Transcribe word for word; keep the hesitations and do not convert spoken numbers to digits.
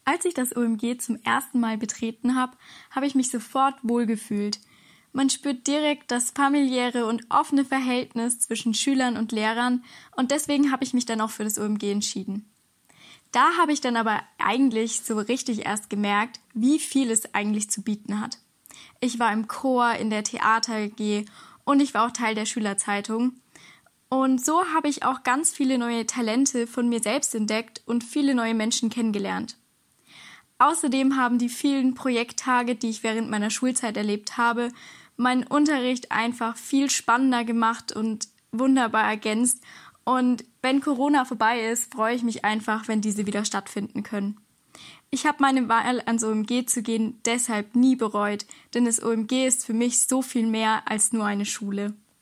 Als ich das O M G zum ersten Mal betreten habe, habe ich mich sofort wohlgefühlt. Man spürt direkt das familiäre und offene Verhältnis zwischen Schülern und Lehrern und deswegen habe ich mich dann auch für das O M G entschieden. Da habe ich dann aber eigentlich so richtig erst gemerkt, wie viel es eigentlich zu bieten hat. Ich war im Chor, in der Theater-A G und ich war auch Teil der Schülerzeitung. Und so habe ich auch ganz viele neue Talente von mir selbst entdeckt und viele neue Menschen kennengelernt. Außerdem haben die vielen Projekttage, die ich während meiner Schulzeit erlebt habe, meinen Unterricht einfach viel spannender gemacht und wunderbar ergänzt. Und wenn Corona vorbei ist, freue ich mich einfach, wenn diese wieder stattfinden können. Ich habe meine Wahl, ans O M G zu gehen, deshalb nie bereut, denn das O M G ist für mich so viel mehr als nur eine Schule.